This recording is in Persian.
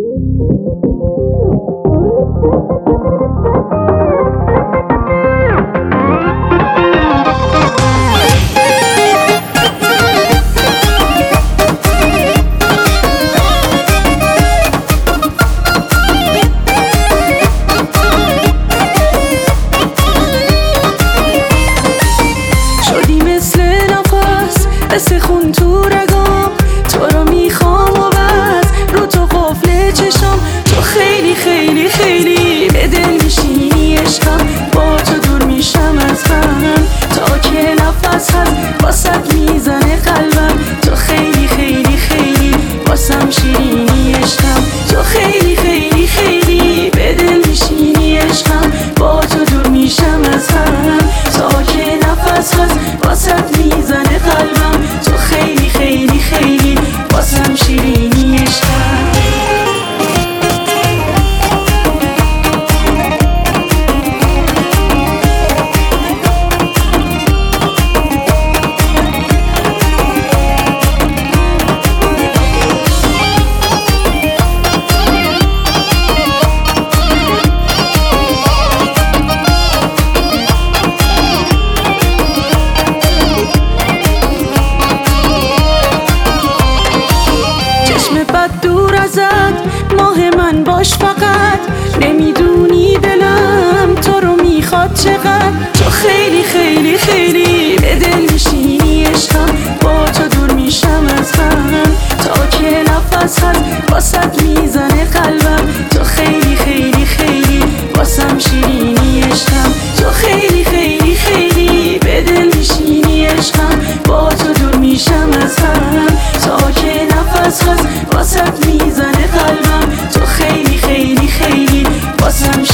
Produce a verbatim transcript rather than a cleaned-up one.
مثل خون تو رگام، تو رو میخوام و بس رو تو قفل چشام. تو خیلی خیلی خیلی به دل میشینی عشقم، با تو دور میشم از غم تا که نفس هست واسط میزنه قلبم. تو خیلی خیلی خیلی واسم شیرینی عشقم، تو خیلی خیلی خیلی به دل میشینی عشقم، با تو دور میشم از غم تا که نفس هست واسط میزنه قلبم. تو خیلی خیلی خیلی واسم شیرینی عشقم. دور ازت ماه من باش فقط، نمیدونی دلم تو رو میخواد چقدر. تو خیلی خیلی خیلی به دل میشینی عشقم، با تو دور میشم از غم تا که نفس هست واسط میزنه قلبم. تو خیلی خیلی خیلی واسم شیرینی عشقم، تو خیلی خیلی خیلی به دل میشینی عشقم، با تو دور میشم از غم تا که نفس هست واسط میزنه قلبم. تو خیلی خیلی خیلی واسم